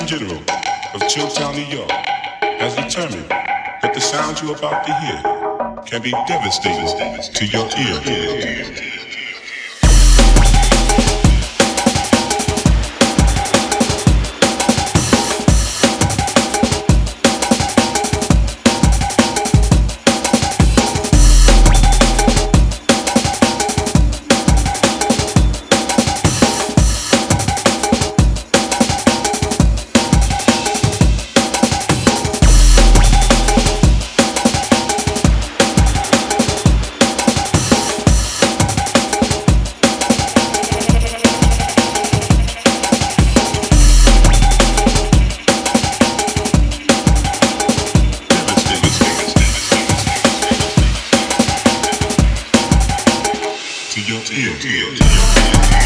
General of Chilltown, New York, has determined that the sound you're about to hear can be devastating to your ear. To your ear.